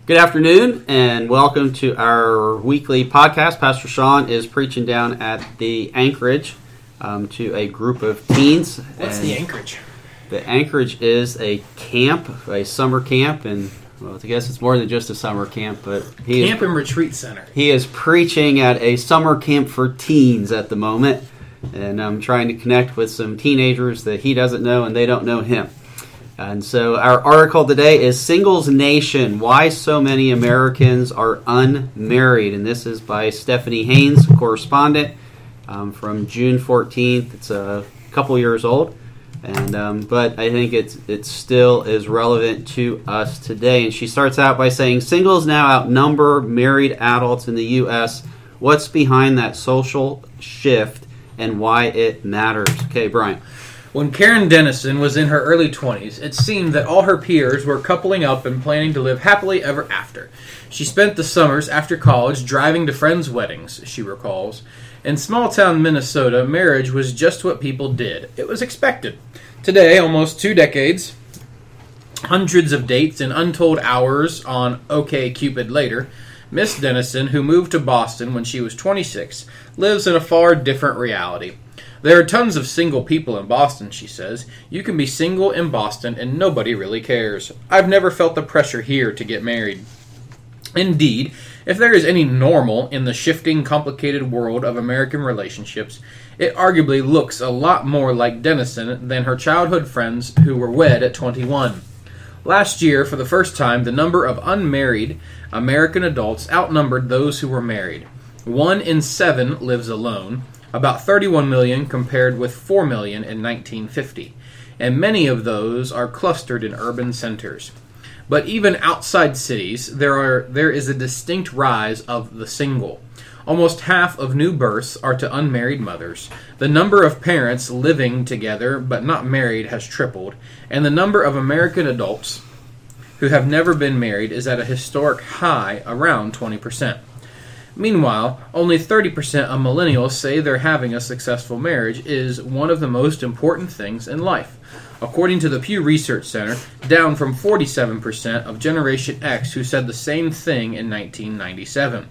Good afternoon, and welcome to our weekly podcast. Pastor Sean is preaching down at the Anchorage to a group of teens. What's the Anchorage? The Anchorage is a camp, a summer camp, and well, I guess it's more than just a summer camp, but Camp and Retreat Center. He is preaching at a summer camp for teens at the moment, and I'm trying to connect with some teenagers that he doesn't know and they don't know him. And so our article today is Singles Nation, Why So Many Americans Are Unmarried. And this is by Stephanie Haynes, correspondent, from June 14th. It's a couple years old, and but I think it still is relevant to us today. And she starts out by saying, singles now outnumber married adults in the U.S. What's behind that social shift and why it matters? Okay, Brian. When Karen Dennison was in her early 20s, it seemed that all her peers were coupling up and planning to live happily ever after. She spent the summers after college driving to friends' weddings, she recalls. In small-town Minnesota, marriage was just what people did. It was expected. Today, almost 2 decades, hundreds of dates and untold hours on OkCupid later, Miss Dennison, who moved to Boston when she was 26, lives in a far different reality. There are tons of single people in Boston, she says. You can be single in Boston and nobody really cares. I've never felt the pressure here to get married. Indeed, if there is any normal in the shifting, complicated world of American relationships, it arguably looks a lot more like Dennison than her childhood friends who were wed at 21. Last year, for the first time, the number of unmarried American adults outnumbered those who were married. 1 in 7 lives alone. About 31 million compared with 4 million in 1950, and many of those are clustered in urban centers. But even outside cities, there is a distinct rise of the single. Almost half of new births are to unmarried mothers. The number of parents living together but not married has tripled, and the number of American adults who have never been married is at a historic high, around 20%. Meanwhile, only 30% of millennials say they're having a successful marriage is one of the most important things in life. According to the Pew Research Center, down from 47% of Generation X who said the same thing in 1997.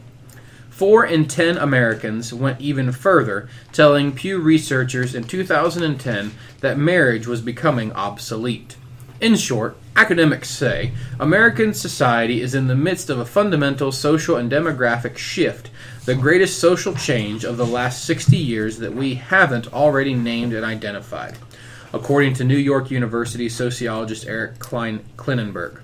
4 in 10 Americans went even further, telling Pew researchers in 2010 that marriage was becoming obsolete. In short, academics say American society is in the midst of a fundamental social and demographic shift, the greatest social change of the last 60 years that we haven't already named and identified, according to New York University sociologist Eric Klinenberg.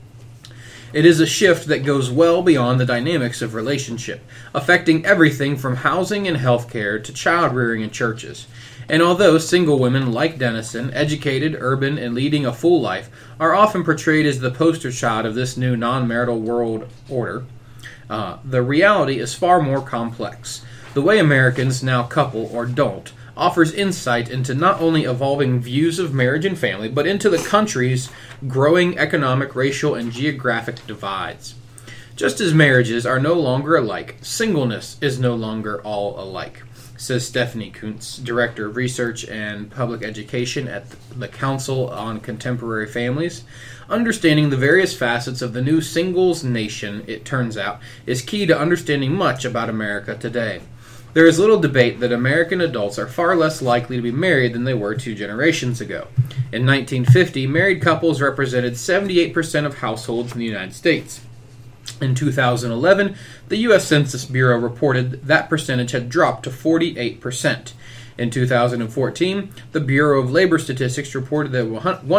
It is a shift that goes well beyond the dynamics of relationship, affecting everything from housing and healthcare to child rearing and churches. And although single women like Dennison, educated, urban, and leading a full life, are often portrayed as the poster child of this new non-marital world order, the reality is far more complex. The way Americans now couple or don't offers insight into not only evolving views of marriage and family, but into the country's growing economic, racial, and geographic divides. Just as marriages are no longer alike, singleness is no longer all alike, says Stephanie Kuntz, Director of Research and Public Education at the Council on Contemporary Families. Understanding the various facets of the new singles nation, it turns out, is key to understanding much about America today. There is little debate that American adults are far less likely to be married than they were 2 generations ago. In 1950, married couples represented 78% of households in the United States. In 2011, the U.S. Census Bureau reported that percentage had dropped to 48%. In 2014, the Bureau of Labor Statistics reported that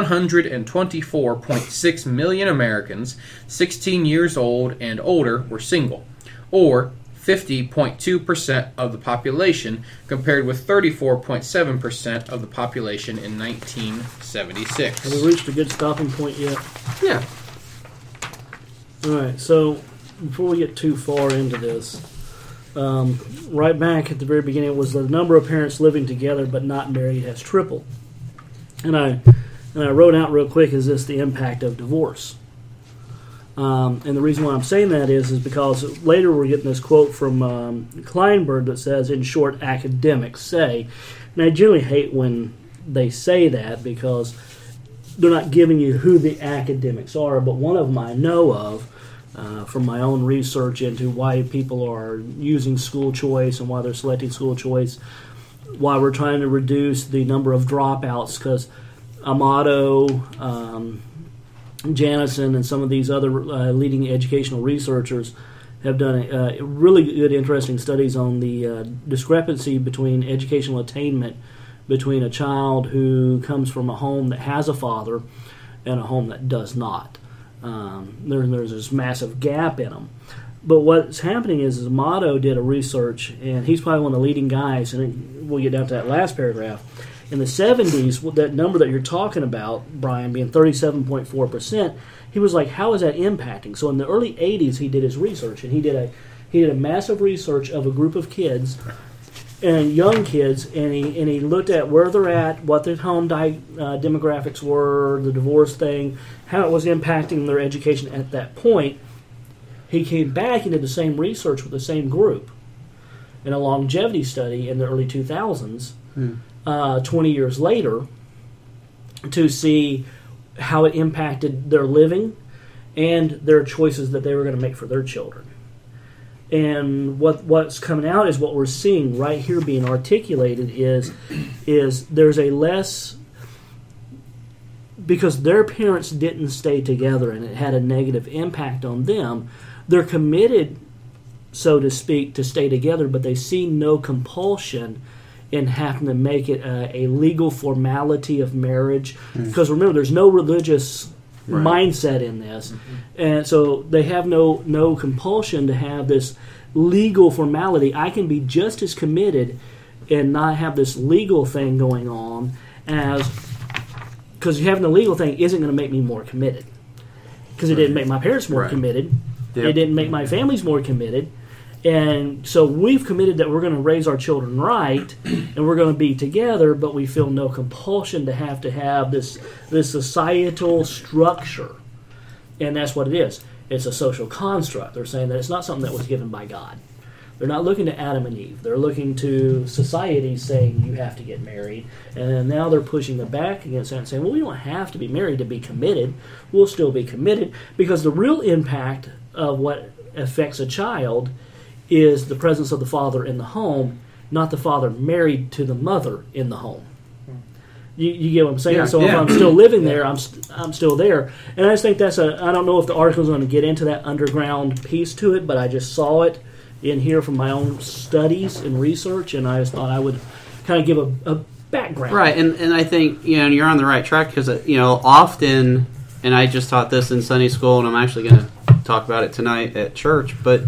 124.6 million Americans 16 years old and older were single, or 50.2% of the population, compared with 34.7% of the population in 1976. Have we reached a good stopping point yet? Yeah. All right, so before we get too far into this, right back at the very beginning, it was the number of parents living together but not married has tripled. And I wrote out real quick, is this the impact of divorce? And the reason why I'm saying that is because later we're getting this quote from Kleinberg that says, in short, academics say. And I generally hate when they say that because they're not giving you who the academics are, but one of them I know of from my own research into why people are using school choice and why they're selecting school choice, why we're trying to reduce the number of dropouts, because Amato, Janison, and some of these other leading educational researchers have done really good, interesting studies on the discrepancy between educational attainment between a child who comes from a home that has a father and a home that does not. There's this massive gap in them. But what's happening is Amato did a research, and he's probably one of the leading guys, and we'll get down to that last paragraph. In the 70s, that number that you're talking about, Brian, being 37.4%, he was like, how is that impacting? So in the early 80s, he did his research, and he did a massive research of a group of kids, and young kids, and he looked at where they're at, what their home demographics were, the divorce thing, how it was impacting their education at that point. He came back and did the same research with the same group in a longevity study in the early 2000s, 20 years later, to see how it impacted their living and their choices that they were going to make for their children. And what's coming out is what we're seeing right here being articulated is there's a less, because their parents didn't stay together and it had a negative impact on them. They're committed, so to speak, to stay together, but they see no compulsion in having to make it a legal formality of marriage. Because remember, there's no religious mindset in this. And so they have no compulsion to have this legal formality. I can be just as committed and not have this legal thing going on as, because having the legal thing isn't going to make me more committed. Because it didn't make my parents more committed. Yep. It didn't make my families more committed. And so we've committed that we're going to raise our children right, and we're going to be together, but we feel no compulsion to have this societal structure. And that's what it is. It's a social construct. They're saying that it's not something that was given by God. They're not looking to Adam and Eve. They're looking to society saying you have to get married. And now they're pushing the back against that and saying, well, we don't have to be married to be committed. We'll still be committed, because the real impact of what affects a child is the presence of the father in the home, not the father married to the mother in the home. You get what I'm saying? Yeah, so if I'm still living there, I'm still there. And I just think I don't know if the article's going to get into that underground piece to it, but I just saw it in here from my own studies and research, and I just thought I would kind of give a background. Right, and I think you're on the right track, because often, and I just taught this in Sunday school, and I'm actually going to talk about it tonight at church, but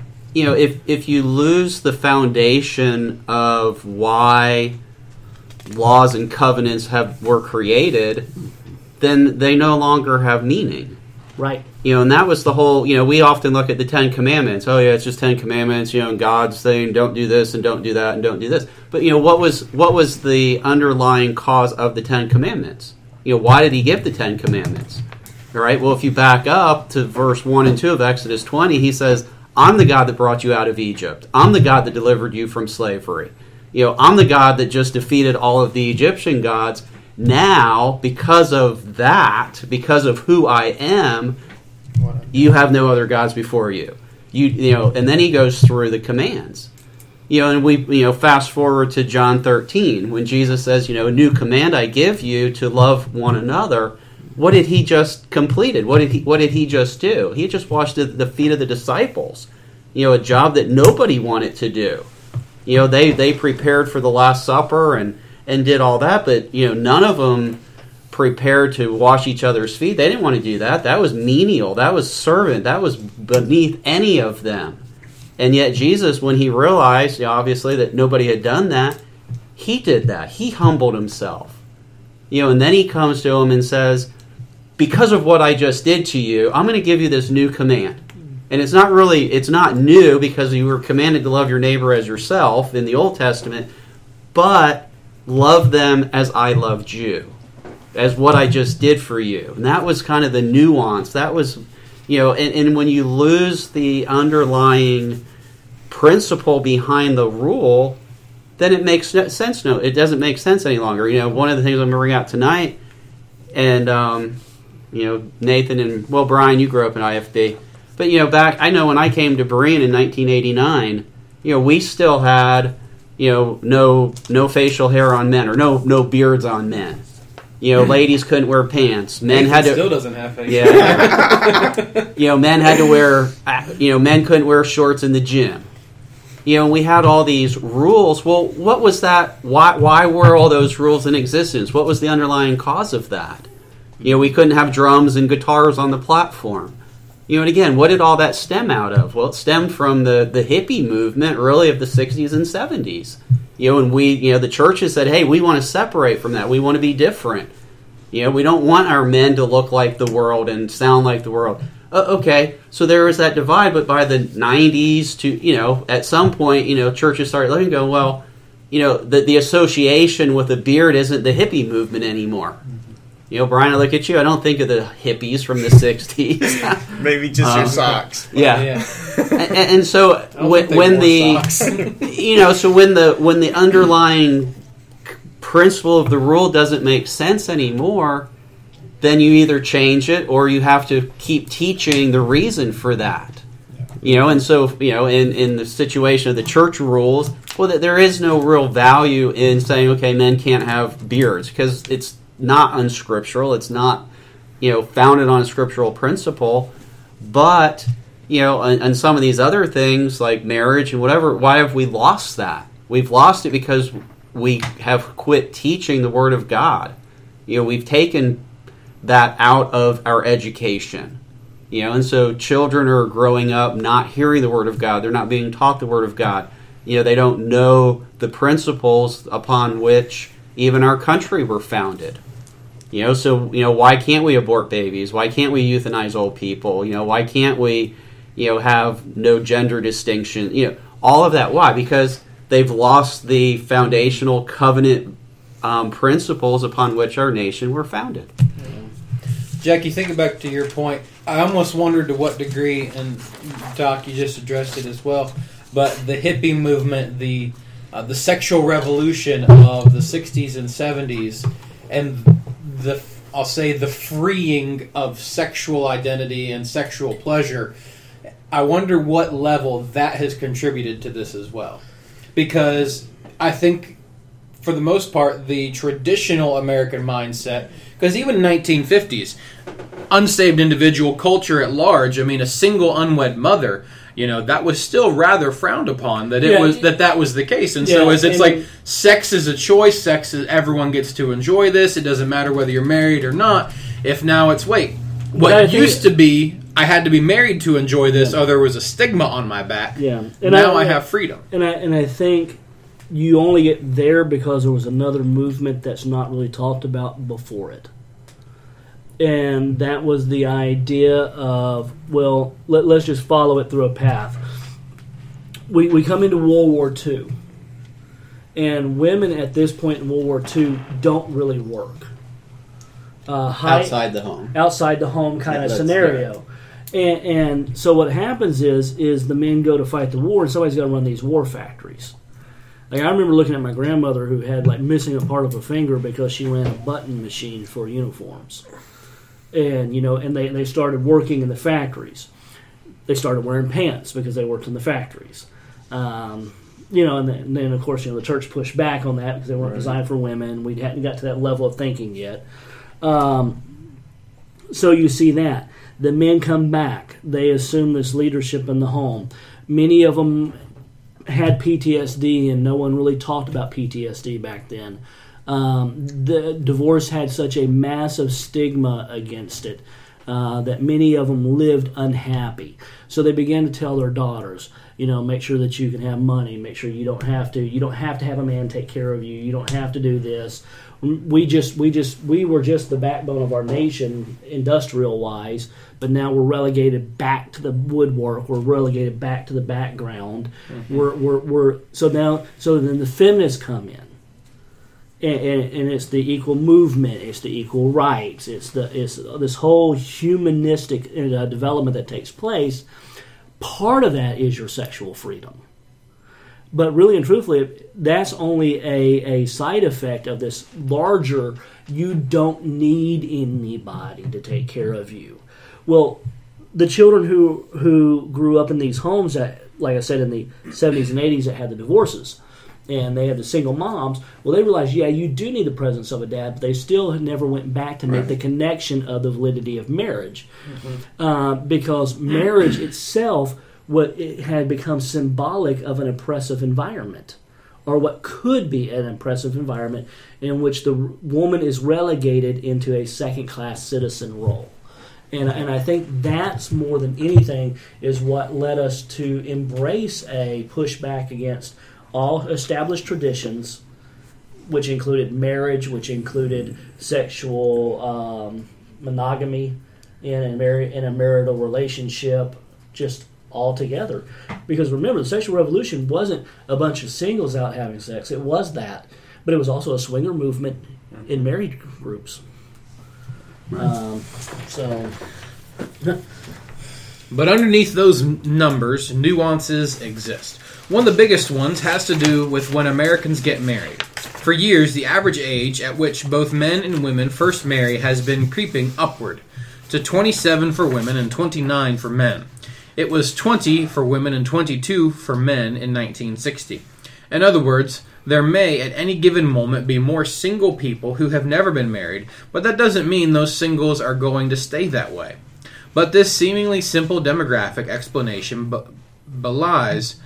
if you lose the foundation of why laws and covenants were created, then they no longer have meaning. Right. And that was the whole, we often look at the Ten Commandments. Oh, yeah, it's just 10 Commandments, and God's saying don't do this and don't do that and don't do this. But, what was the underlying cause of the 10 Commandments? Why did he give the 10 Commandments? All right, well, if you back up to verse 1 and 2 of Exodus 20, he says, I'm the God that brought you out of Egypt. I'm the God that delivered you from slavery. I'm the God that just defeated all of the Egyptian gods. Now, because of that, because of who I am, you have no other gods before you. And then he goes through the commands. And we fast forward to John 13 when Jesus says, a new command I give you, to love one another. What did he just completed? What did he just do? He just washed the feet of the disciples. A job that nobody wanted to do. They prepared for the Last Supper and did all that, but none of them prepared to wash each other's feet. They didn't want to do that. That was menial. That was servant. That was beneath any of them. And yet Jesus, when he realized, obviously, that nobody had done that, he did that. He humbled himself. And then he comes to him and says, because of what I just did to you, I'm going to give you this new command. And it's not new, because you were commanded to love your neighbor as yourself in the Old Testament, but love them as I loved you, as what I just did for you. And that was kind of the nuance. That was, and when you lose the underlying principle behind the rule, then it makes sense. No, it doesn't make sense any longer. One of the things I'm going to bring out tonight, and Nathan and Brian, you grew up in IFB. But, back, I know when I came to Berean in 1989, we still had, no facial hair on men, or no beards on men. Ladies couldn't wear pants. Men had to. Still doesn't have facial. Yeah. Men had to wear. Men couldn't wear shorts in the gym. And we had all these rules. Well, what was that? Why were all those rules in existence? What was the underlying cause of that? We couldn't have drums and guitars on the platform. And again, what did all that stem out of? Well, it stemmed from the hippie movement, really, of the 60s and 70s. And the churches said, hey, we want to separate from that. We want to be different. We don't want our men to look like the world and sound like the world. Okay, so there was that divide, but by the 90s to, at some point, churches started letting go, well, the association with a beard isn't the hippie movement anymore. Brian, I look at you. I don't think of the hippies from the 60s. Maybe just your socks. Yeah. And so when the when the underlying principle of the rule doesn't make sense anymore, then you either change it or you have to keep teaching the reason for that. And so in the situation of the church rules, well, there is no real value in saying, okay, men can't have beards, because it's not unscriptural. It's not, founded on a scriptural principle. But, and some of these other things like marriage and whatever, why have we lost that? We've lost it because we have quit teaching the Word of God. We've taken that out of our education. And so children are growing up not hearing the Word of God. They're not being taught the Word of God. They don't know the principles upon which even our country were founded. So why can't we abort babies? Why can't we euthanize old people? Why can't we, have no gender distinction? All of that. Why? Because they've lost the foundational covenant principles upon which our nation were founded. Jackie, thinking back to your point, I almost wondered to what degree, and Doc, you just addressed it as well, but the hippie movement, the sexual revolution of the 60s and 70s, and I'll say the freeing of sexual identity and sexual pleasure, I wonder what level that has contributed to this as well. Because I think, for the most part, the traditional American mindset, because even 1950s, unsaved individual culture at large, a single unwed mother, that was still rather frowned upon, that that was the case. And so it's like sex is a choice, everyone gets to enjoy this, it doesn't matter whether you're married or not. If now it's, what used to be, I had to be married to enjoy this, there was a stigma on my back. Yeah. And now I have freedom. And I think you only get there because there was another movement that's not really talked about before it. And that was the idea of, let's just follow it through a path. We come into World War II, and women at this point in World War II don't really work. Outside the home. Outside the home kind of scenario. And so what happens is the men go to fight the war, and somebody's got to run these war factories. Like, I remember looking at my grandmother who had missing a part of a finger because she ran a button machine for uniforms. And, and they started working in the factories. They started wearing pants because they worked in the factories. And then, of course, the church pushed back on that because they weren't designed for women. We hadn't got to that level of thinking yet. So you see that. The men come back. They assume this leadership in the home. Many of them had PTSD, and no one really talked about PTSD back then. The divorce had such a massive stigma against it that many of them lived unhappy. So they began to tell their daughters, make sure that you can have money, make sure you don't have to have a man take care of you, you don't have to do this. We were just the backbone of our nation, industrial wise, but now we're relegated back to the woodwork. We're relegated back to the background. Mm-hmm. So then the feminists come in. And it's the equal movement, it's the equal rights, it's this whole humanistic development that takes place. Part of that is your sexual freedom. But really and truthfully, that's only a side effect of this larger, you don't need anybody to take care of you. Well, the children who grew up in these homes that, like I said, in the 70s and 80s that had the divorces, and they had the single moms, well, they realized, yeah, you do need the presence of a dad, but they still never went back to make the connection of the validity of marriage. Because marriage itself, it had become symbolic of an oppressive environment, or what could be an oppressive environment in which the woman is relegated into a second-class citizen role. And I think that's more than anything is what led us to embrace a pushback against all established traditions, which included marriage, which included sexual monogamy in a marital relationship, just altogether. Because remember, the sexual revolution wasn't a bunch of singles out having sex. It was that. But it was also a swinger movement in married groups. But underneath those numbers, nuances exist. One of the biggest ones has to do with when Americans get married. For years, the average age at which both men and women first marry has been creeping upward to 27 for women and 29 for men. It was 20 for women and 22 for men in 1960. In other words, there may at any given moment be more single people who have never been married, but that doesn't mean those singles are going to stay that way. But this seemingly simple demographic explanation belies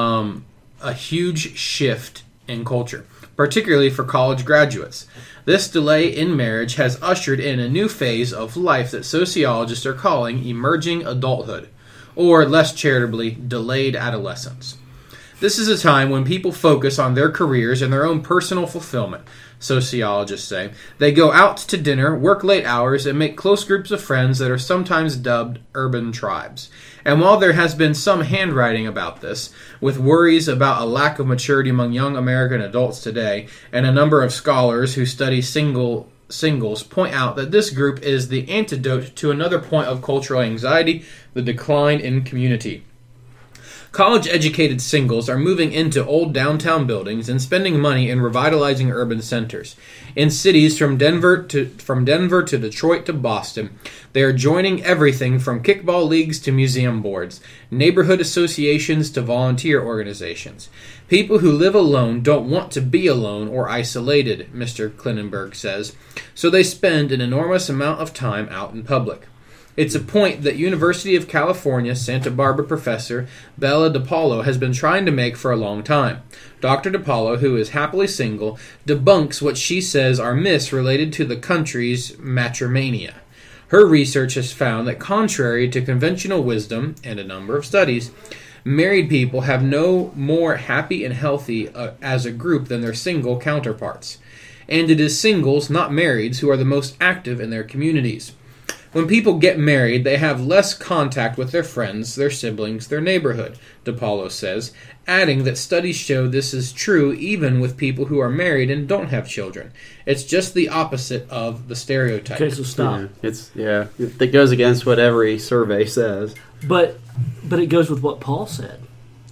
a huge shift in culture, particularly for college graduates. This delay in marriage has ushered in a new phase of life that sociologists are calling emerging adulthood, or less charitably, delayed adolescence. This is a time when people focus on their careers and their own personal fulfillment, sociologists say. They go out to dinner, work late hours, and make close groups of friends that are sometimes dubbed urban tribes. And while there has been some handwriting about this, with worries about a lack of maturity among young American adults today, and a number of scholars who study singles point out that this group is the antidote to another point of cultural anxiety, the decline in community. College-educated singles are moving into old downtown buildings and spending money in revitalizing urban centers. In cities from Denver to Detroit to Boston, they are joining everything from kickball leagues to museum boards, neighborhood associations to volunteer organizations. People who live alone don't want to be alone or isolated, Mr. Klinenberg says, so they spend an enormous amount of time out in public. It's a point that University of California, Santa Barbara professor Bella DePaulo has been trying to make for a long time. Dr. DePaulo, who is happily single, debunks what she says are myths related to the country's matrimania. Her research has found that contrary to conventional wisdom and a number of studies, married people have no more happy and healthy as a group than their single counterparts. And it is singles, not marrieds, who are the most active in their communities. When people get married, they have less contact with their friends, their siblings, their neighborhood, DePaulo says, adding that studies show this is true even with people who are married and don't have children. It's just the opposite of the stereotype. Okay, so stop. It goes against what every survey says. But it goes with what Paul said.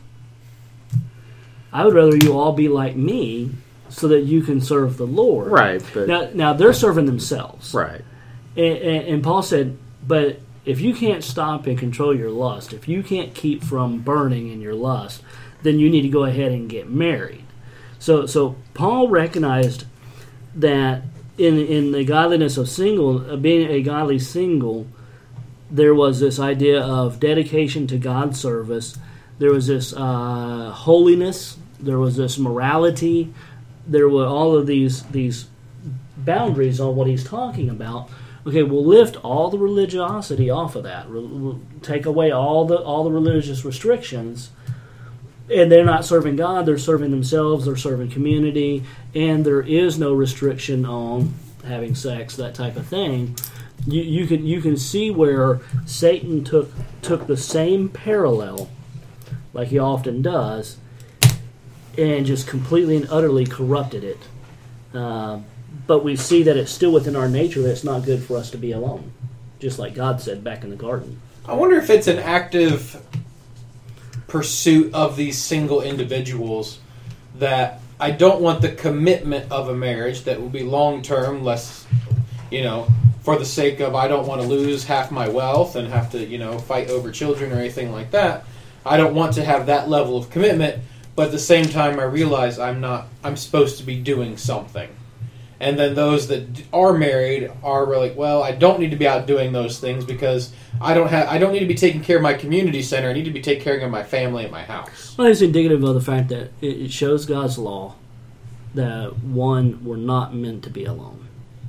I would rather you all be like me so that you can serve the Lord. Right. But now they're serving themselves. Right. And Paul said, but if you can't stop and control your lust, if you can't keep from burning in your lust, then you need to go ahead and get married. So Paul recognized that in the godliness of being a godly single, there was this idea of dedication to God's service. There was this holiness. There was this morality. There were all of these boundaries on what he's talking about. Okay, we'll lift all the religiosity off of that. We'll take away all the religious restrictions, and they're not serving God. They're serving themselves. They're serving community, and there is no restriction on having sex, that type of thing. You can see where Satan took the same parallel, like he often does, and just completely and utterly corrupted it. But we see that it's still within our nature that it's not good for us to be alone, just like God said back in the garden. I wonder if it's an active pursuit of these single individuals that I don't want the commitment of a marriage that will be long-term, less, for the sake of I don't want to lose half my wealth and have to, fight over children or anything like that. I don't want to have that level of commitment, but at the same time I realize I'm supposed to be doing something. And then those that are married are like, well, I don't need to be out doing those things because I don't need to be taking care of my community center. I need to be taking care of my family and my house. Well, it's indicative of the fact that it shows God's law that one, we're not meant to be alone.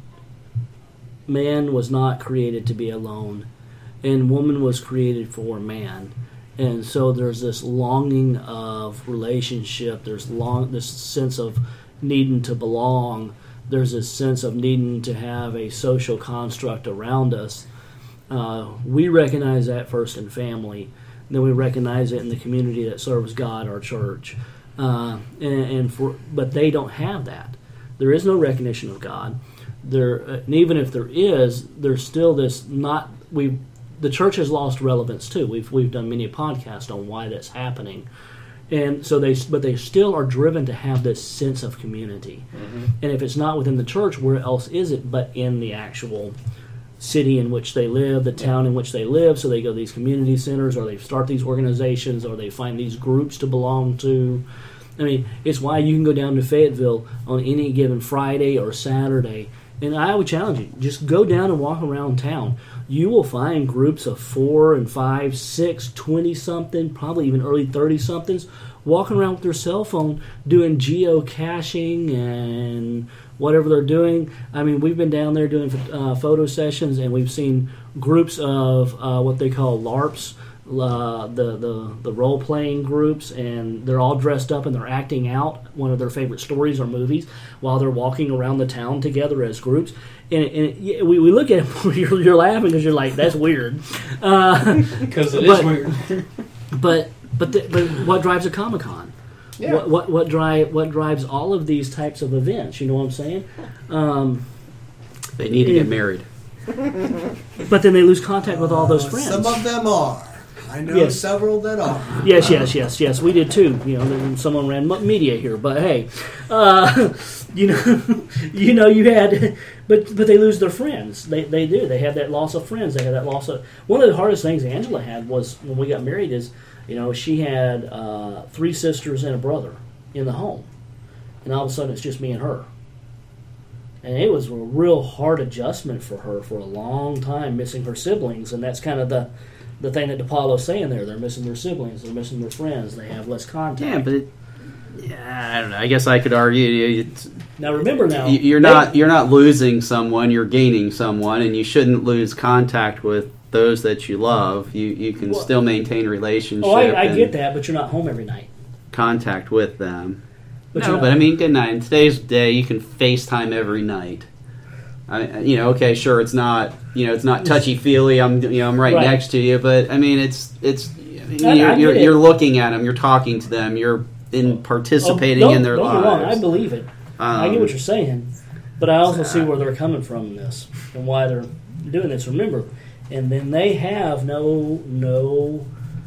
Man was not created to be alone, and woman was created for man. And so there's this longing of relationship. There's this sense of needing to belong. There's this sense of needing to have a social construct around us. We recognize that first in family. Then we recognize it in the community that serves God, our church. But they don't have that. There is no recognition of God. And even if there is, there's still this the church has lost relevance too. We've done many podcasts on why that's happening. And so they still are driven to have this sense of community. Mm-hmm. And if it's not within the church, where else is it but in the actual city in which they live, the town in which they live? So they go to these community centers, or they start these organizations, or they find these groups to belong to. I mean, it's why you can go down to Fayetteville on any given Friday or Saturday. And I would challenge you, just go down and walk around town. You will find groups of 4 and 5, 6, 20-something, probably even early 30-somethings, walking around with their cell phone doing geocaching and whatever they're doing. I mean, we've been down there doing photo sessions, and we've seen groups of what they call LARPs, the role-playing groups, and they're all dressed up and they're acting out one of their favorite stories or movies while they're walking around the town together as groups. And we look at it, you're laughing because you're like, that's weird. Because it is weird. But what drives a Comic-Con? Yeah. What drives all of these types of events? You know what I'm saying? They need to get married. But then they lose contact with all those friends. Some of them are. I know several that are. Yes. We did too. Someone ran media here, but hey, you had, but they lose their friends. They do. They have that loss of friends. They have that loss of. One of the hardest things Angela had was when we got married is, she had 3 sisters and a brother in the home, and all of a sudden it's just me and her. And it was a real hard adjustment for her for a long time, missing her siblings, and that's kind of the thing that DePaulo's saying there. They're missing their siblings. They're missing their friends. They have less contact. Yeah, but I don't know. I guess I could argue. Now remember, you're not losing someone. You're gaining someone, and you shouldn't lose contact with those that you love. You can still maintain a relationship. Oh, I get that, but you're not home every night. Contact with them. But I mean, good night. In today's day, you can FaceTime every night. Okay, sure, it's not touchy-feely. I'm right next to you, but I mean, you're looking at them, you're talking to them, you're participating in their lives. Don't get me wrong, I believe it. I get what you're saying, but I also see where they're coming from in this and why they're doing this. Remember, and then they have no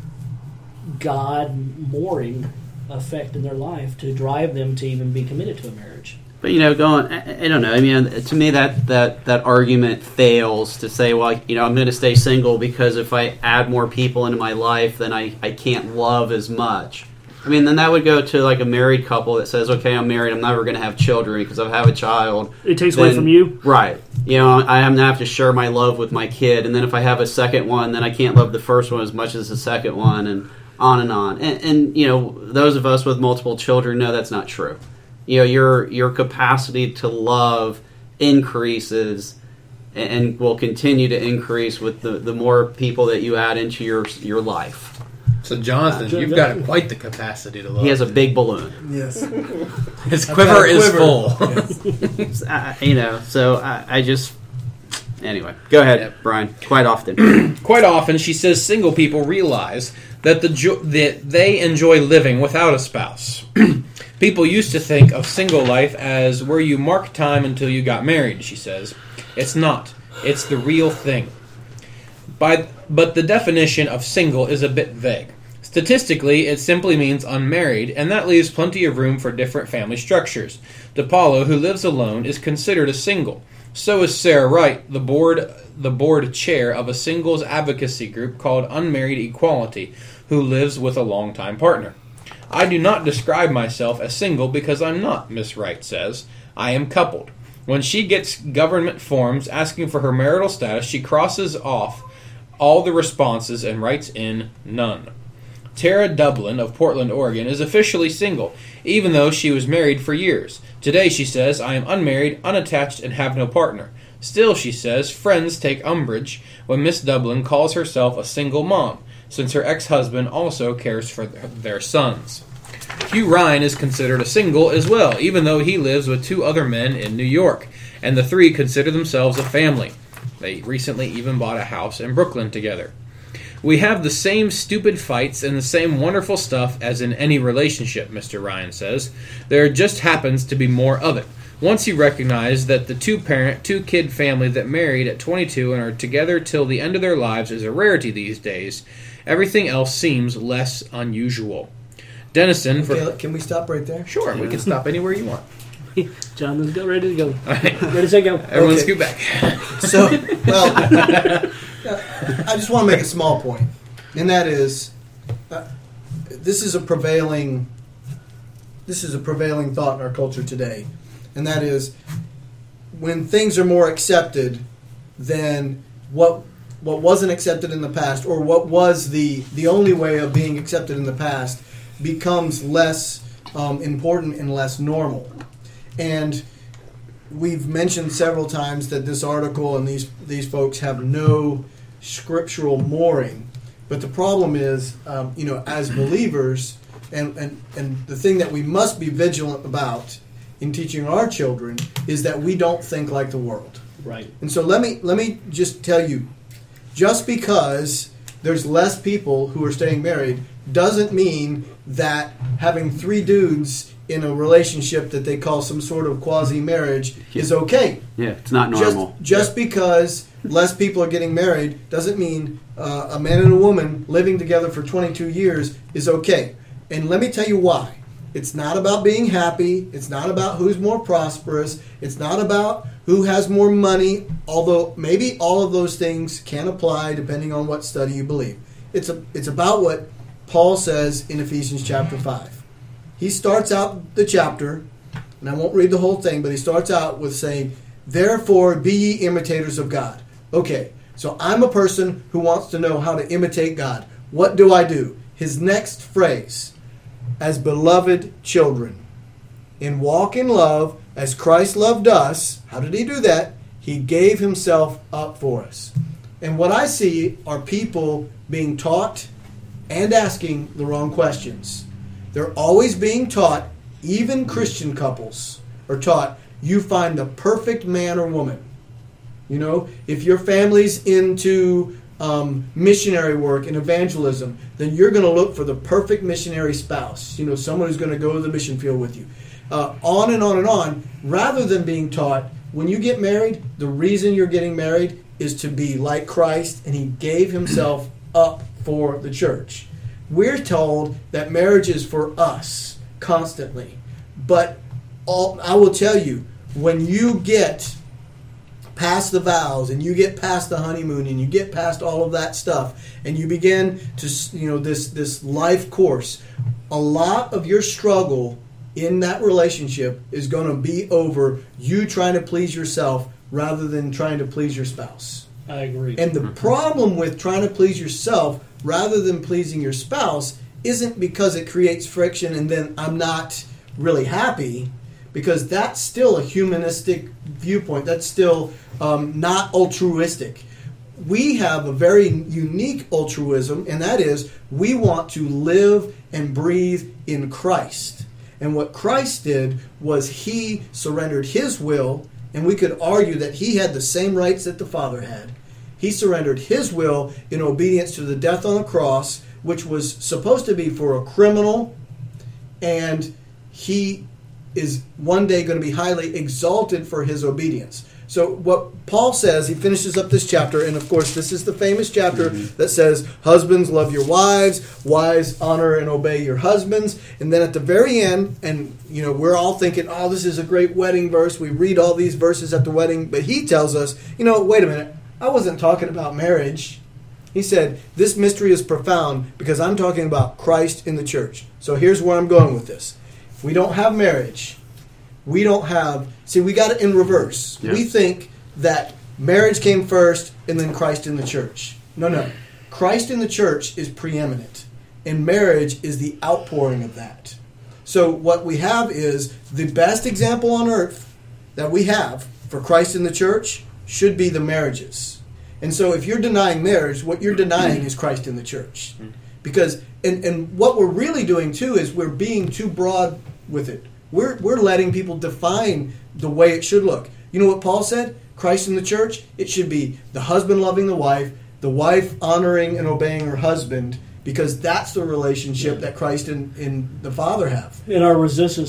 God mooring effect in their life to drive them to even be committed to a marriage. But I don't know. I mean, to me, that argument fails to say, well, I'm going to stay single because if I add more people into my life, then I can't love as much. I mean, then that would go to like a married couple that says, okay, I'm married, I'm never going to have children because if I have a child, it takes away from you. Right. I'm going to have to share my love with my kid, and then if I have a second one, then I can't love the first one as much as the second one, and on and on. And those of us with multiple children know that's not true. Your capacity to love increases and will continue to increase with the more people that you add into your life. So, Jonathan, you've got quite the capacity to love. He has a big balloon. Yes. His quiver is full. Yes. So I just... Anyway, go ahead, Brian. Quite often, she says single people realize that that they enjoy living without a spouse. People used to think of single life as where you mark time until you got married, she says. It's not. It's the real thing. But the definition of single is a bit vague. Statistically, it simply means unmarried, and that leaves plenty of room for different family structures. DePaulo, who lives alone, is considered a single. So is Sarah Wright, the board chair of a singles advocacy group called Unmarried Equality, who lives with a longtime partner. I do not describe myself as single because I'm not, Miss Wright says. I am coupled. When she gets government forms asking for her marital status, she crosses off all the responses and writes in none. Tara Dublin of Portland, Oregon, is officially single, even though she was married for years. Today, she says, I am unmarried, unattached, and have no partner. Still, she says, friends take umbrage when Miss Dublin calls herself a single mom, since her ex-husband also cares for their sons. Hugh Ryan is considered a single as well, even though he lives with 2 other men in New York, and the 3 consider themselves a family. They recently even bought a house in Brooklyn together. We have the same stupid fights and the same wonderful stuff as in any relationship, Mr. Ryan says. There just happens to be more of it. Once you recognize that the 2-parent, 2-kid family that married at 22 and are together till the end of their lives is a rarity these days, everything else seems less unusual. Denison Can we stop right there? Sure, we can stop anywhere you want. Jonathan's ready to go. All right. Ready to go. Everyone scoot back. So, well, I just want to make a small point, and that is, this is a prevailing thought in our culture today, and that is, when things are more accepted than what wasn't accepted in the past, or what was the only way of being accepted in the past, becomes less important and less normal. And we've mentioned several times that this article and these folks have no scriptural mooring. But the problem is, as believers, and the thing that we must be vigilant about in teaching our children is that we don't think like the world. Right. And so let me just tell you, just because there's less people who are staying married doesn't mean that having 3 dudes in a relationship that they call some sort of quasi-marriage is okay. Yeah, it's not normal. Just because less people are getting married doesn't mean a man and a woman living together for 22 years is okay. And let me tell you why. It's not about being happy. It's not about who's more prosperous. It's not about who has more money, although maybe all of those things can apply depending on what study you believe. It's about what Paul says in Ephesians chapter 5. He starts out the chapter, and I won't read the whole thing, but he starts out with saying, therefore be ye imitators of God. Okay, so I'm a person who wants to know how to imitate God. What do I do? His next phrase, as beloved children, and walk in love as Christ loved us. How did he do that? He gave himself up for us. And what I see are people being taught and asking the wrong questions. They're always being taught, even Christian couples are taught, you find the perfect man or woman. If your family's into missionary work and evangelism, then you're going to look for the perfect missionary spouse. Someone who's going to go to the mission field with you. On and on and on, rather than being taught, when you get married, the reason you're getting married is to be like Christ, and he gave himself up for the church. We're told that marriage is for us constantly. But I will tell you, when you get past the vows and you get past the honeymoon and you get past all of that stuff and you begin to, this life course, a lot of your struggle in that relationship is going to be over you trying to please yourself rather than trying to please your spouse. I agree. And the problem with trying to please yourself rather than pleasing your spouse isn't because it creates friction and then I'm not really happy, because that's still a humanistic viewpoint. That's still not altruistic. We have a very unique altruism, and that is we want to live and breathe in Christ. And what Christ did was he surrendered his will, and we could argue that he had the same rights that the Father had. He surrendered his will in obedience to the death on the cross, which was supposed to be for a criminal, and he is one day going to be highly exalted for his obedience. So what Paul says, he finishes up this chapter, and of course this is the famous chapter that says, husbands, love your wives, wives, honor and obey your husbands. And then at the very end, and we're all thinking, oh, this is a great wedding verse. We read all these verses at the wedding, but he tells us, wait a minute, I wasn't talking about marriage. He said, this mystery is profound because I'm talking about Christ in the church. So here's where I'm going with this. We don't have marriage. We got it in reverse. Yeah. We think that marriage came first and then Christ in the church. No. Christ in the church is preeminent, and marriage is the outpouring of that. So what we have is the best example on earth that we have for Christ in the church should be the marriages. And so if you're denying marriage, what you're denying is Christ in the church. Because, and what we're really doing too is we're being too broad with it. We're letting people define the way it should look. You know what Paul said? Christ in the church, it should be the husband loving the wife honoring and obeying her husband, because that's the relationship that Christ and the Father have. In our resistance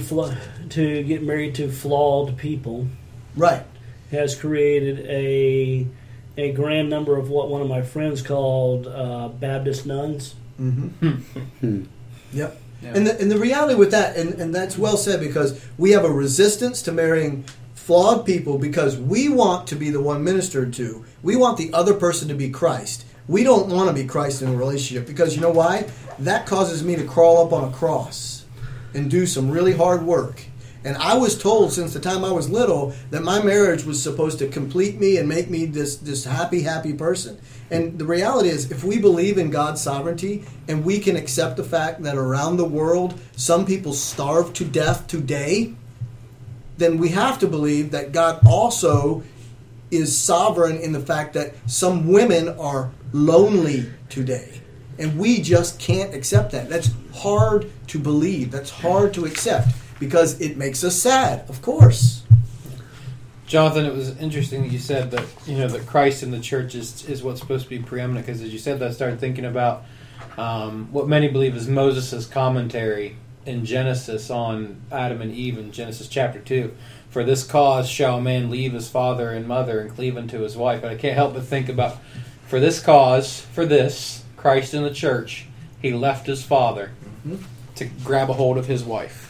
to get married to flawed people, right, has created a grand number of what one of my friends called Baptist nuns. Mm-hmm. Yep. Yeah. And the reality with that, and that's well said, because we have a resistance to marrying flawed people because we want to be the one ministered to. We want the other person to be Christ. We don't want to be Christ in a relationship, because you know why? That causes me to crawl up on a cross and do some really hard work. And I was told since the time I was little that my marriage was supposed to complete me and make me this happy person. And the reality is, if we believe in God's sovereignty and we can accept the fact that around the world some people starve to death today, then we have to believe that God also is sovereign in the fact that some women are lonely today. And we just can't accept that. That's hard to believe. That's hard to accept, because it makes us sad, of course. Jonathan, it was interesting that you said that that Christ in the church is what's supposed to be preeminent, because as you said that, I started thinking about what many believe is Moses' commentary in Genesis on Adam and Eve in Genesis chapter 2. For this cause shall a man leave his father and mother and cleave unto his wife. And I can't help but think about, for this cause, for this, Christ in the church, he left his father to grab a hold of his wife.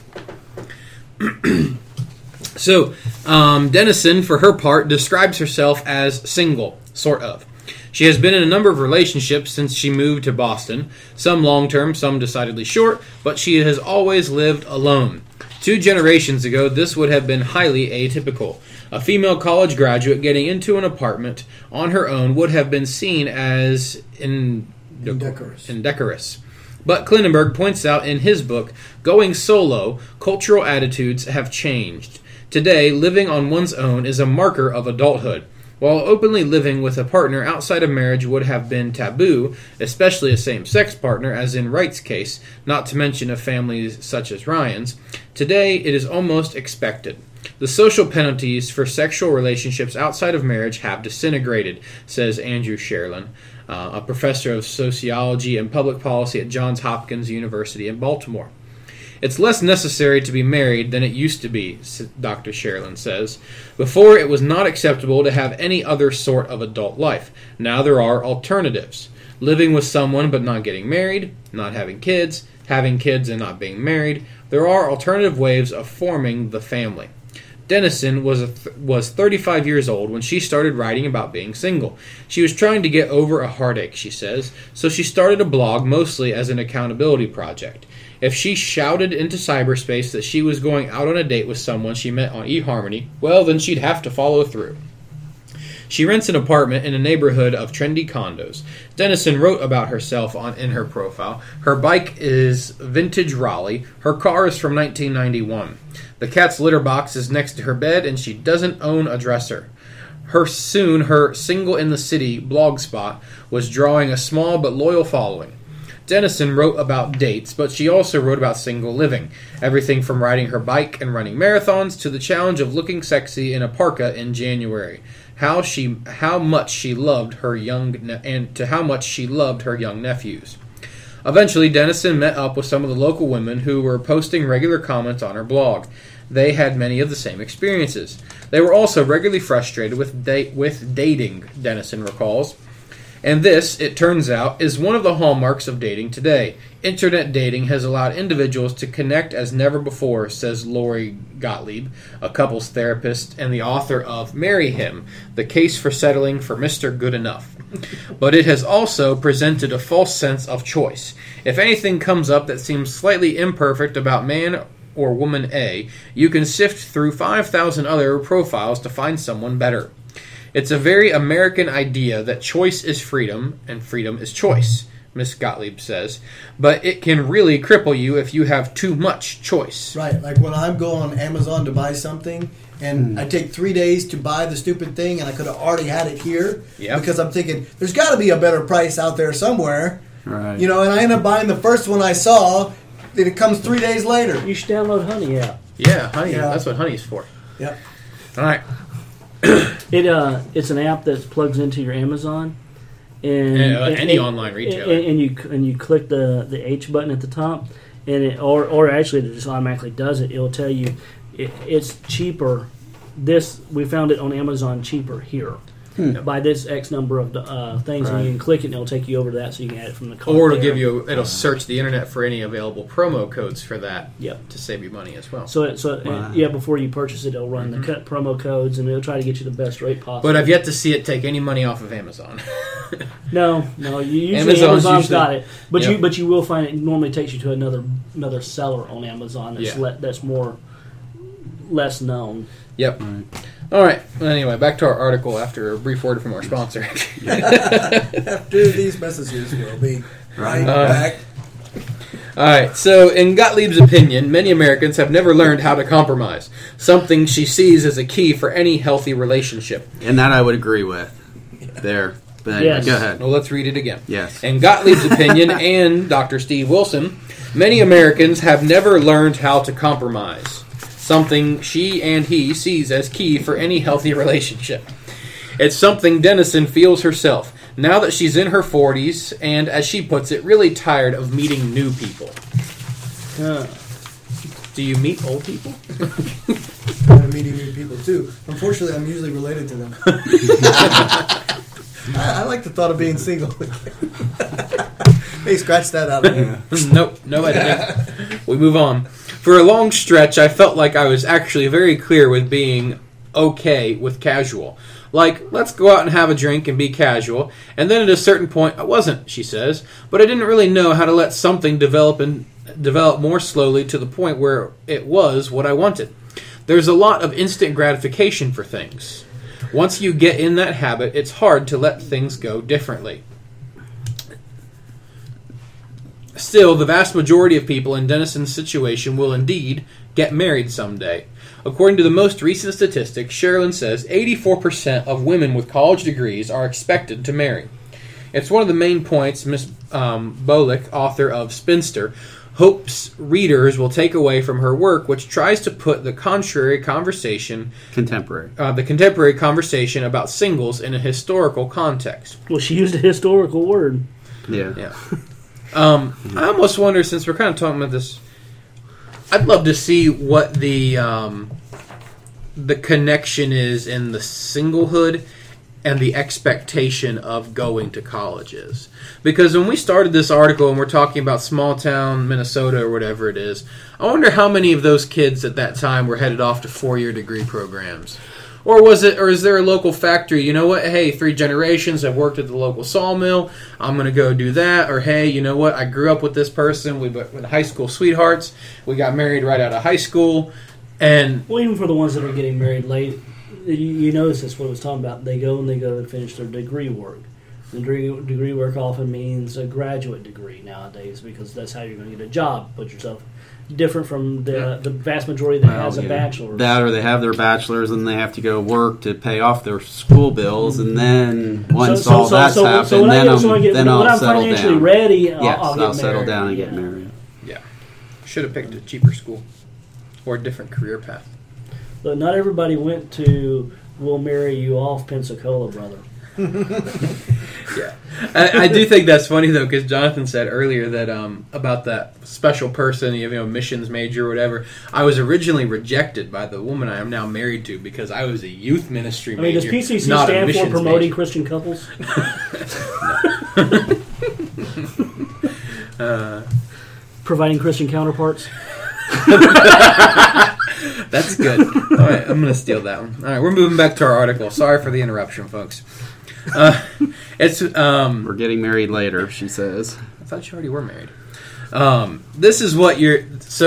So, Dennison, for her part, describes herself as single, sort of. She has been in a number of relationships since she moved to Boston, some long-term, some decidedly short, but she has always lived alone. 2 generations ago, this would have been highly atypical. A female college graduate getting into an apartment on her own would have been seen as indecorous. But Klinenberg points out in his book, Going Solo, cultural attitudes have changed. Today, living on one's own is a marker of adulthood. While openly living with a partner outside of marriage would have been taboo, especially a same-sex partner, as in Wright's case, not to mention of families such as Ryan's, today it is almost expected. The social penalties for sexual relationships outside of marriage have disintegrated, says Andrew Sherlin, a professor of sociology and public policy at Johns Hopkins University in Baltimore. It's less necessary to be married than it used to be, Dr. Sherlin says. Before, it was not acceptable to have any other sort of adult life. Now there are alternatives. Living with someone but not getting married, not having kids and not being married. There are alternative ways of forming the family. Dennison was 35 years old when she started writing about being single. She was trying to get over a heartache, she says, so she started a blog mostly as an accountability project. If she shouted into cyberspace that she was going out on a date with someone she met on eHarmony, well, then she'd have to follow through. She rents an apartment in a neighborhood of trendy condos. Dennison wrote about herself in her profile. Her bike is vintage Raleigh. Her car is from 1991. The cat's litter box is next to her bed, and she doesn't own a dresser. Her Single in the City blog spot was drawing a small but loyal following. Dennison wrote about dates, but she also wrote about single living. Everything from riding her bike and running marathons to the challenge of looking sexy in a parka in January. How much she loved her young nephews. Eventually, Dennison met up with some of the local women who were posting regular comments on her blog. they had many of the same experiences. They were also regularly frustrated with dating, Dennison recalls. And this, it turns out, is one of the hallmarks of dating today. Internet dating has allowed individuals to connect as never before, says Lori Gottlieb, a couples therapist and the author of Marry Him, The Case for Settling for Mr. Good Enough. But it has also presented a false sense of choice. If anything comes up that seems slightly imperfect about man or woman A, you can sift through 5,000 other profiles to find someone better. It's a very American idea that choice is freedom, and freedom is choice, Miss Gottlieb says. But it can really cripple you if you have too much choice. Right, like when I go on Amazon to buy something, and I take 3 days to buy the stupid thing, and I could have already had it here, because I'm thinking, there's got to be a better price out there somewhere. Right. You know, and I end up buying the first one I saw, and it comes 3 days later. You should download Honey app. Yeah, Honey. Yeah. That's what Honey's for. Yep. All right. It's an app that plugs into your Amazon, any online retailer, and you click the H button at the top, and or actually it just automatically does it. It'll tell you it's cheaper. We found it on Amazon cheaper here. By this X number of things, and you can click it, and it'll take you over to that, so you can add it from the cart. Or it'll search the internet for any available promo codes for that. To save you money as well. Before you purchase it, it'll run the promo codes, and it'll try to get you the best rate possible. But I've yet to see it take any money off of Amazon. No, Amazon's got it, but you will find it normally takes you to another seller on Amazon that's less known. Yep. Right. All right. Well, anyway, back to our article after a brief word from our sponsor. After these messages, we'll be right back. All right. So, in Gottlieb's opinion, many Americans have never learned how to compromise, something she sees as a key for any healthy relationship. And that I would agree with. There. But anyway, go ahead. Well, let's read it again. Yes. In Gottlieb's opinion, and Dr. Steve Wilson, many Americans have never learned how to compromise, something she and he sees as key for any healthy relationship. It's something Dennison feels herself, now that she's in her 40s, and, as she puts it, really tired of meeting new people. Do you meet old people? I'm meeting new people, too. Unfortunately, I'm usually related to them. I like the thought of being single. Hey, scratch that out of there. Nope, no editing. We move on. For a long stretch, I felt like I was actually very clear with being okay with casual. Like, let's go out and have a drink and be casual. And then at a certain point, I wasn't, she says. But I didn't really know how to let something develop more slowly to the point where it was what I wanted. There's a lot of instant gratification for things. Once you get in that habit, it's hard to let things go differently. Still, the vast majority of people in Dennison's situation will indeed get married someday. According to the most recent statistics, Sherilyn says 84% of women with college degrees are expected to marry. It's one of the main points Ms. Bolick, author of Spinster, hopes readers will take away from her work, which tries to put the contemporary conversation about singles in a historical context. Well, she used a historical word. Yeah. I almost wonder, since we're kind of talking about this, I'd love to see what the connection is in the singlehood and the expectation of going to colleges. Because when we started this article and we're talking about small town Minnesota or whatever it is, I wonder how many of those kids at that time were headed off to 4-year degree programs. Or is there a local factory? You know what? Hey, 3 generations have worked at the local sawmill. I'm going to go do that. Or hey, you know what? I grew up with this person. We've been high school sweethearts. We got married right out of high school. And even for the ones that are getting married late, you notice that's what I was talking about. They go and finish their degree work. The degree work often means a graduate degree nowadays, because that's how you're going to get a job. Put yourself different from the vast majority that has a bachelor's. That, or they have their bachelor's and they have to go work to pay off their school bills, and then once that's happened, then I'll settle down. Ready, I'll settle down and get married. Yeah, should have picked a cheaper school or a different career path. But not everybody went to "We'll marry you off, Pensacola, brother." Yeah, I do think that's funny though, because Jonathan said earlier that about that special person, missions major or whatever. I was originally rejected by the woman I am now married to because I was a youth ministry major. Does PCC not stand for promoting major. Christian couples? Providing Christian counterparts. That's good. All right, I'm going to steal that one. All right, we're moving back to our article. Sorry for the interruption, folks. We're getting married later, she says. I thought you already were married. This is what you're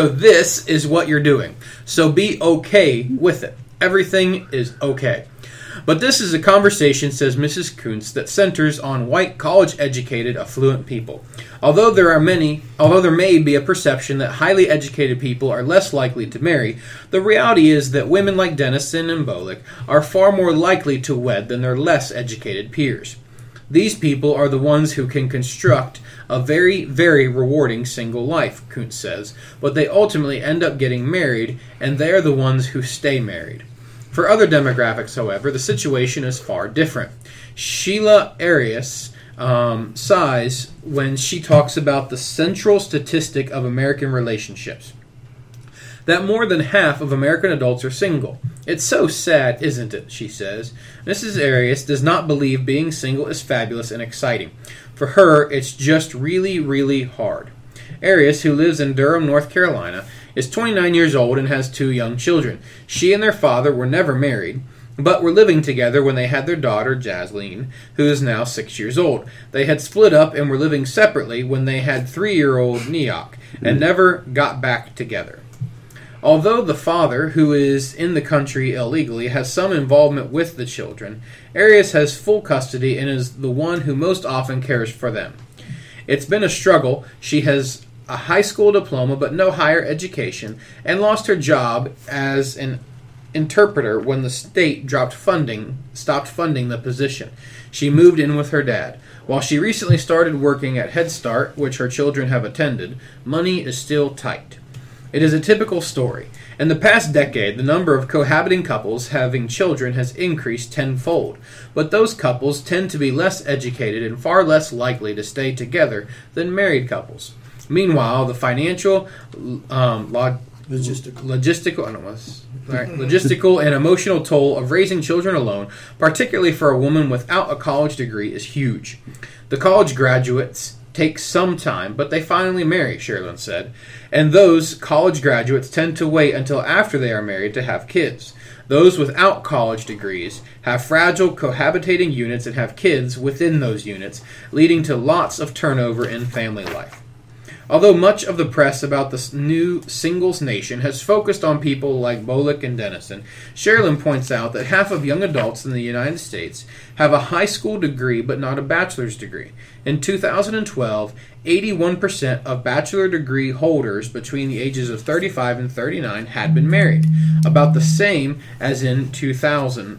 doing. So be okay with it. Everything is okay. But this is a conversation, says Mrs. Kuntz, that centers on white, college-educated, affluent people. Although there may be a perception that highly educated people are less likely to marry, the reality is that women like Dennison and Bolick are far more likely to wed than their less educated peers. These people are the ones who can construct a very, very rewarding single life, Kuntz says, but they ultimately end up getting married, and they are the ones who stay married. For other demographics, however, the situation is far different. Sheila Arias sighs when she talks about the central statistic of American relationships. That more than half of American adults are single. It's so sad, isn't it, she says. Mrs. Arias does not believe being single is fabulous and exciting. For her, it's just really, really hard. Arias, who lives in Durham, North Carolina, is 29 years old and has 2 young children. She and their father were never married, but were living together when they had their daughter, Jasleen, who is now 6 years old. They had split up and were living separately when they had 3-year-old Neok, and never got back together. Although the father, who is in the country illegally, has some involvement with the children, Arias has full custody and is the one who most often cares for them. It's been a struggle. She has a high school diploma but no higher education, and lost her job as an interpreter when the state stopped funding the position. She moved in with her dad. While she recently started working at Head Start, which her children have attended, money is still tight. It is a typical story. In the past decade, the number of cohabiting couples having children has increased tenfold, but those couples tend to be less educated and far less likely to stay together than married couples. Meanwhile, the financial, logistical and emotional toll of raising children alone, particularly for a woman without a college degree, is huge. The college graduates take some time, but they finally marry, Sherilyn said, and those college graduates tend to wait until after they are married to have kids. Those without college degrees have fragile cohabitating units and have kids within those units, leading to lots of turnover in family life. Although much of the press about the new singles nation has focused on people like Bolick and Dennison, Sherilyn points out that half of young adults in the United States have a high school degree but not a bachelor's degree. In 2012, 81% of bachelor degree holders between the ages of 35 and 39 had been married, about the same as in 2000.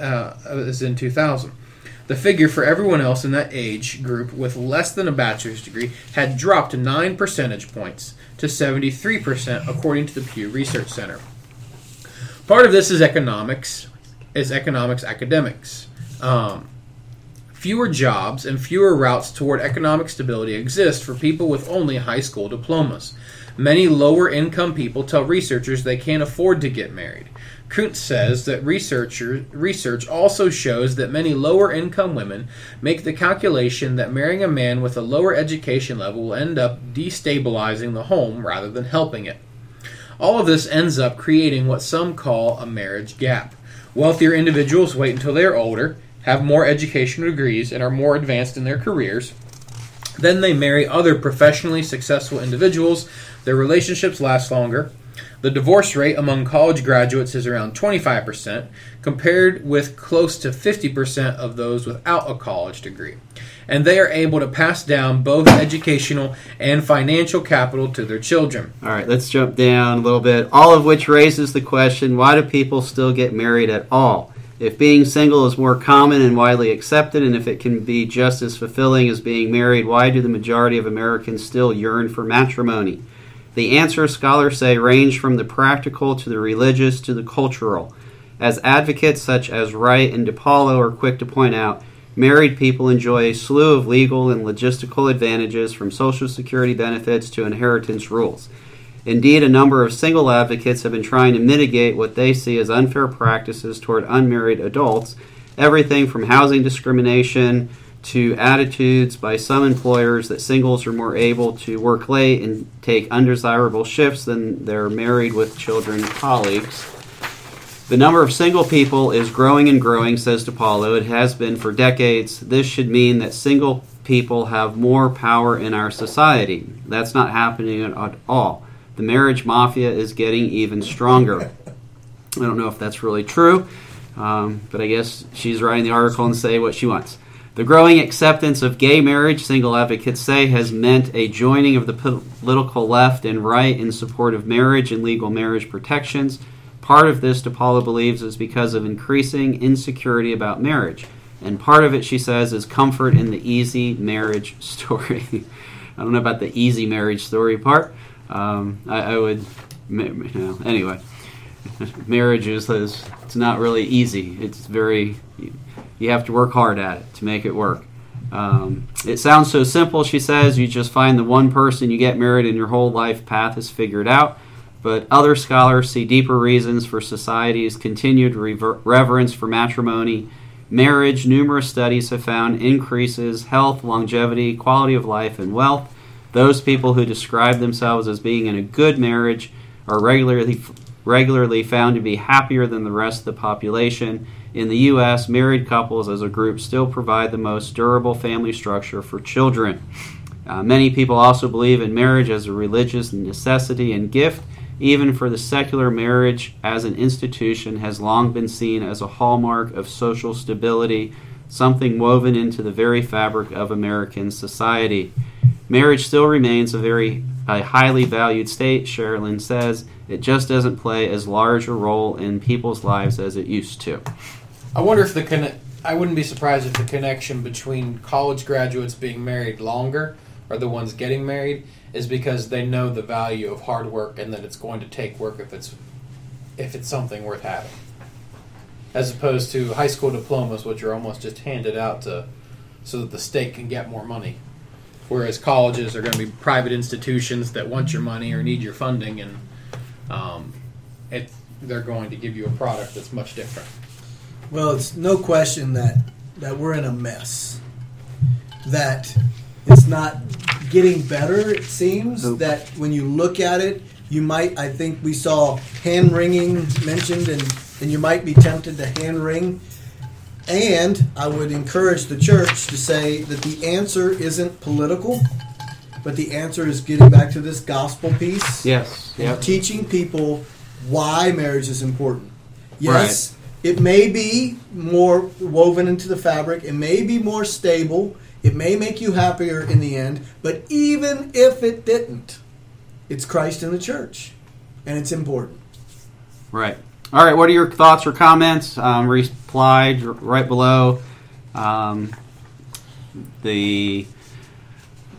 The figure for everyone else in that age group with less than a bachelor's degree had dropped 9 percentage points to 73%, according to the Pew Research Center. Part of this is economics academics. Fewer jobs and fewer routes toward economic stability exist for people with only high school diplomas. Many lower-income people tell researchers they can't afford to get married. Kuntz says that research also shows that many lower-income women make the calculation that marrying a man with a lower education level will end up destabilizing the home rather than helping it. All of this ends up creating what some call a marriage gap. Wealthier individuals wait until they are older, have more educational degrees, and are more advanced in their careers. Then they marry other professionally successful individuals. Their relationships last longer. The divorce rate among college graduates is around 25%, compared with close to 50% of those without a college degree. And they are able to pass down both educational and financial capital to their children. All right, let's jump down a little bit, all of which raises the question, why do people still get married at all? If being single is more common and widely accepted, and if it can be just as fulfilling as being married, why do the majority of Americans still yearn for matrimony? The answer, scholars say, range from the practical to the religious to the cultural. As advocates such as Wright and DiPaolo are quick to point out, married people enjoy a slew of legal and logistical advantages, from Social Security benefits to inheritance rules. Indeed, a number of single advocates have been trying to mitigate what they see as unfair practices toward unmarried adults, everything from housing discrimination to attitudes by some employers that singles are more able to work late and take undesirable shifts than their married with children colleagues. The number of single people is growing and growing, says DiPaolo. It has been for decades. This should mean that single people have more power in our society. That's not happening at all. The marriage mafia is getting even stronger. I don't know if that's really true, but I guess she's writing the article and say what she wants. The growing acceptance of gay marriage, single advocates say, has meant a joining of the political left and right in support of marriage and legal marriage protections. Part of this, DiPaolo believes, is because of increasing insecurity about marriage. And part of it, she says, is comfort in the easy marriage story. I don't know about the easy marriage story part. I would, anyway, marriage is it's not really easy. It's very, you have to work hard at it to make it work. It sounds so simple, she says. You just find the one person, you get married, and your whole life path is figured out. But other scholars see deeper reasons for society's continued reverence for matrimony. Marriage, numerous studies have found, increases health, longevity, quality of life, and wealth. Those people who describe themselves as being in a good marriage are regularly found to be happier than the rest of the population. In the U.S., married couples as a group still provide the most durable family structure for children. Many people also believe in marriage as a religious necessity and gift. Even for the secular, marriage as an institution has long been seen as a hallmark of social stability, something woven into the very fabric of American society. Marriage still remains a highly valued state, Sherilyn says. It just doesn't play as large a role in people's lives as it used to. I wonder if I wouldn't be surprised if the connection between college graduates being married longer or the ones getting married is because they know the value of hard work and that it's going to take work if it's something worth having. As opposed to high school diplomas, which are almost just handed out so that the state can get more money. Whereas colleges are going to be private institutions that want your money or need your funding, and they're going to give you a product that's much different. Well, it's no question that we're in a mess. That it's not getting better, it seems. Nope. That when you look at it, I think we saw hand-wringing mentioned, and you might be tempted to hand-wring. And I would encourage the church to say that the answer isn't political, but the answer is getting back to this gospel piece. Yes. And teaching people why marriage is important. Yes, right. It may be more woven into the fabric. It may be more stable. It may make you happier in the end. But even if it didn't, it's Christ in the church. And it's important. Right. All right, what are your thoughts or comments? Replied right below the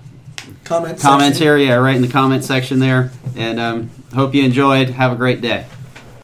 comments area, right in the comment section there. And hope you enjoyed. Have a great day.